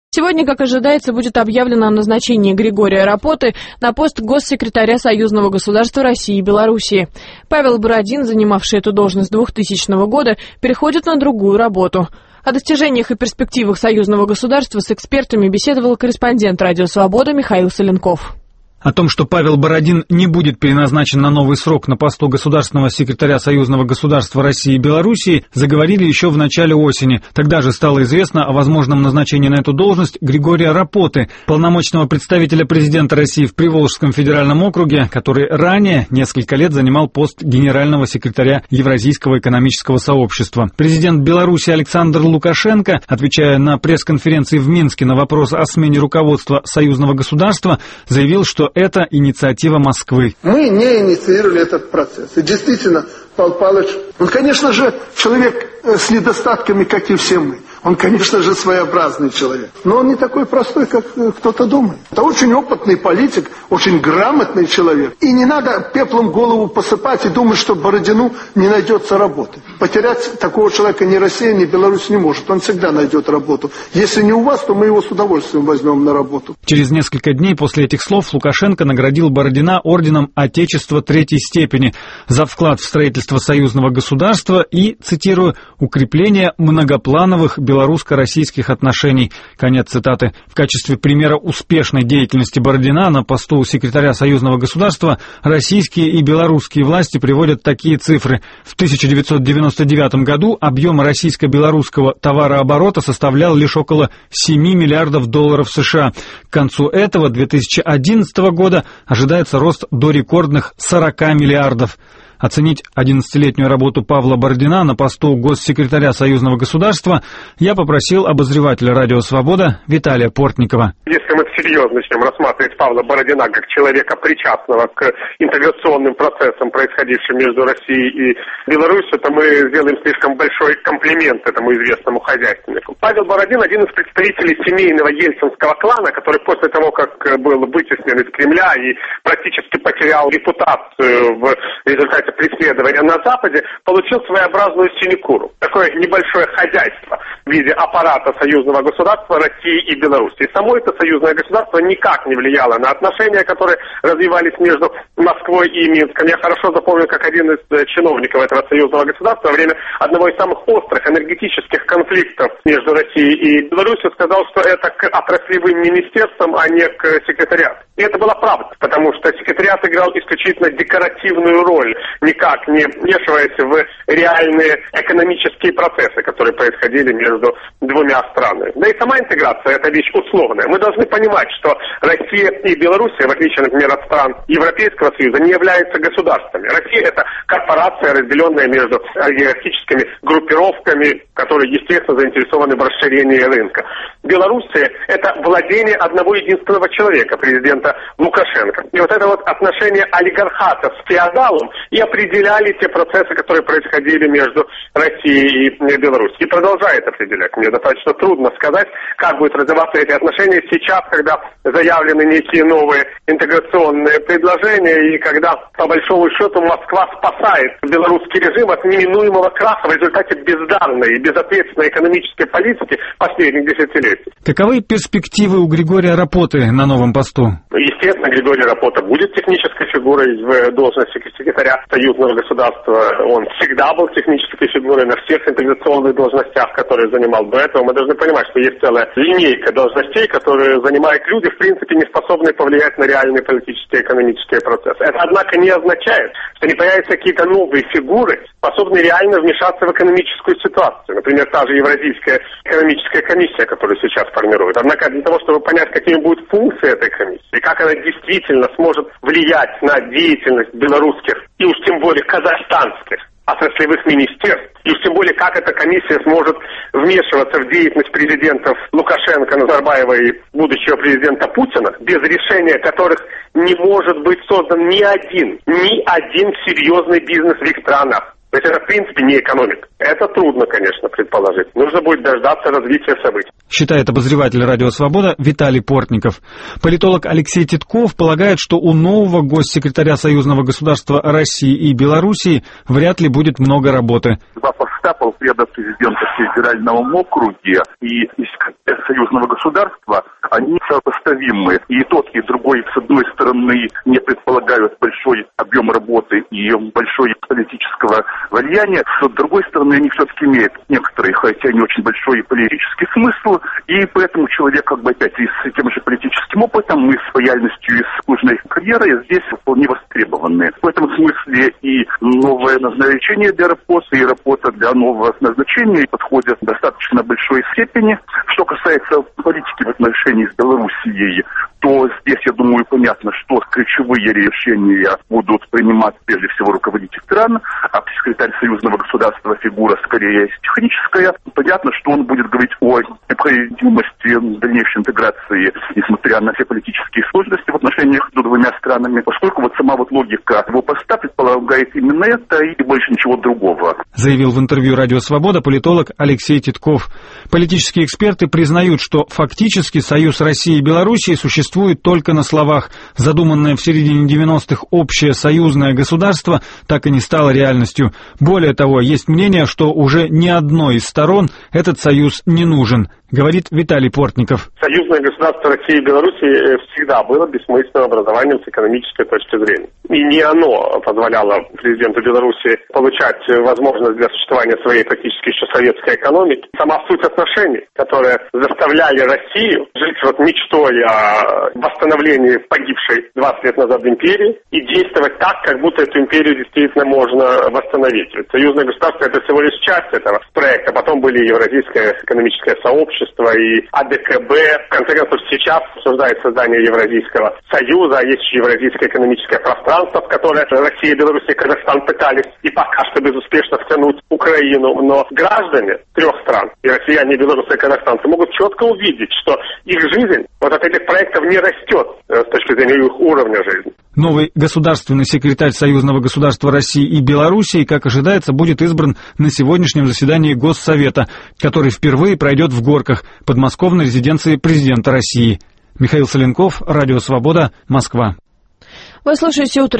Сегодня, как ожидается, будет объявлено о назначении Григория Рапоты на пост госсекретаря Союзного государства России и Белоруссии. Павел Бородин, занимавший эту должность с 2000 года, переходит на другую работу. О достижениях и перспективах союзного государства с экспертами беседовал корреспондент «Радио Свобода» Михаил Соленков. О том, что Павел Бородин не будет переназначен на новый срок на посту государственного секретаря Союзного государства России и Белоруссии, заговорили еще в начале осени. Тогда же стало известно о возможном назначении на эту должность Григория Рапоты, полномочного представителя президента России в Приволжском федеральном округе, который ранее несколько лет занимал пост генерального секретаря Евразийского экономического сообщества. Президент Беларуси Александр Лукашенко, отвечая на пресс-конференции в Минске на вопрос о смене руководства союзного государства, заявил, что это инициатива Москвы. Мы не инициировали этот процесс. И действительно, Павел Павлович, он, конечно же, человек с недостатками, как и все мы. Он, конечно же, своеобразный человек. Но он не такой простой, как кто-то думает. Это очень опытный политик, очень грамотный человек. И не надо пеплом голову посыпать и думать, что Бородину не найдется работы. Потерять такого человека ни Россия, ни Беларусь не может. Он всегда найдет работу. Если не у вас, то мы его с удовольствием возьмем на работу. Через несколько дней после этих слов Лукашенко наградил Бородина орденом Отечества третьей степени за вклад в строительство союзного государства и, цитирую, «укрепление многоплановых белорусско-российских отношений». Конец цитаты. В качестве примера успешной деятельности Бородина на посту секретаря союзного государства российские и белорусские власти приводят такие цифры. В 1999 году объем российско-белорусского товарооборота составлял лишь около 7 миллиардов долларов США. К концу этого 2011 года ожидается рост до рекордных 40 миллиардов. Оценить 11-летнюю работу Павла Бородина на посту госсекретаря союзного государства я попросил обозревателя «Радио Свобода» Виталия Портникова. Если мы всерьез начнем рассматривать Павла Бородина как человека, причастного к интеграционным процессам, происходившим между Россией и Беларусью, то мы сделаем слишком большой комплимент этому известному хозяйственнику. Павел Бородин — один из представителей семейного ельцинского клана, который после того, как был вытеснен из Кремля и практически потерял репутацию в результате преследования на Западе, получил своеобразную синекуру. Такое небольшое хозяйство в виде аппарата союзного государства России и Беларуси. И само это союзное государство никак не влияло на отношения, которые развивались между Москвой и Минском. Я хорошо запомнил, как один из чиновников этого союзного государства во время одного из самых острых энергетических конфликтов между Россией и Беларусью сказал, что это к отраслевым министерствам, а не к секретариату. И это была правда, потому что секретариат играл исключительно декоративную роль, никак не вмешиваясь в реальные экономические процессы, которые происходили между двумя странами. Да и сама интеграция – это вещь условная. Мы должны понимать, что Россия и Белоруссия, в отличие, например, от стран Европейского Союза, не являются государствами. Россия – это корпорация, разделенная между олигархическими группировками, которые, естественно, заинтересованы в расширении рынка. Белоруссия – это владение одного единственного человека, президента Лукашенко. И вот это вот отношение олигархата с феодалом и определяли те процессы, которые происходили между Россией и Беларусью. И продолжает определять. Мне достаточно трудно сказать, как будут развиваться эти отношения сейчас, когда заявлены некие новые интеграционные предложения, и когда, по большому счету, Москва спасает белорусский режим от неминуемого краха в результате бездарной и безответственной экономической политики последних десятилетий. Каковы перспективы у Григория Рапоты на новом посту? Естественно, Григорий Рапота будет технической фигурой в должности секретаря союзного государства. Он всегда был технической фигурой на всех интеграционных должностях, которые занимал до этого. Мы должны понимать, что есть целая линейка должностей, которые занимают люди, в принципе, не способные повлиять на реальные политические и экономические процессы. Это, однако, не означает, что не появятся какие-то новые фигуры, способные реально вмешаться в экономическую ситуацию. Например, та же Евразийская экономическая комиссия, которую сейчас формируют. Однако для того, чтобы понять, какими будут функции этой комиссии, и как она действительно сможет влиять на деятельность белорусских и уж тем более казахстанских отраслевых министерств, и уж тем более как эта комиссия сможет вмешиваться в деятельность президентов Лукашенко, Назарбаева и будущего президента Путина, без решения которых не может быть создан ни один серьезный бизнес в их странах. То есть это, в принципе, не экономика. Это трудно, конечно, предположить. Нужно будет дождаться развития событий. Считает обозреватель «Радио Свобода» Виталий Портников. Политолог Алексей Титков полагает, что у нового госсекретаря союзного государства России и Белоруссии вряд ли будет много работы. Два поста полпреда президента федерального округа и секретарь союзного государства, они сопоставимы. И тот, и другой, с одной стороны, не предполагают большой объем работы и большой политического влияния, с другой стороны, они все-таки имеют некоторый, хотя не очень большой политический смысл, и поэтому человек, опять и с тем же политическим опытом, и с лояльностью, и с служной карьерой здесь вполне востребованы. В этом смысле и новое назначение для работы, и работа для нового назначения подходят в достаточно большой степени. Что касается политики в отношении с Белоруссией, то здесь, я думаю, понятно, что ключевые решения будут принимать прежде всего руководитель стран, а секретарь союзного государства фигура скорее техническая. Понятно, что он будет говорить о необходимости дальнейшей интеграции, несмотря на все политические сложности в отношениях между двумя странами, поскольку сама логика его поста предполагает именно это и больше ничего другого. Заявил в интервью «Радио Свобода» политолог Алексей Титков. Политические эксперты признают, что фактически союз России и Белоруссии существует только на словах. Задуманное в середине 90-х общее союзное государство так и не стало реальностью. Более того, есть мнение, что уже ни одной из сторон этот союз не нужен, говорит Виталий Портников. Союзное государство России и Белоруссии всегда было бессмысленным образованием с экономической точки зрения. И не оно позволяло президенту Беларуси получать возможность для существования своей практически еще советской экономики. Сама суть отношений, которые заставляли Россию жить мечтой о восстановлении погибшей 20 лет назад империи и действовать так, как будто эту империю действительно можно восстановить. Союзное государство — это всего лишь часть этого проекта. Потом были Евразийское экономическое сообщество и АДКБ. В конце концов, сейчас обсуждается создание Евразийского союза, а есть еще Евразийское экономическое пространство, в которое Россия, Беларусь и Казахстан пытались и пока что безуспешно втянуть Украину. Но граждане трех стран, и россияне, и белорусы, и казахстанцы, могут четко увидеть, что их жизнь от этих проектов не растет с точки зрения их уровня жизни. Новый государственный секретарь союзного государства России и Белоруссии, как ожидается, будет избран на сегодняшнем заседании Госсовета, который впервые пройдет в Горках, подмосковной резиденции президента России. Михаил Соленков, Радио Свобода, Москва. Вы слушаете «Утро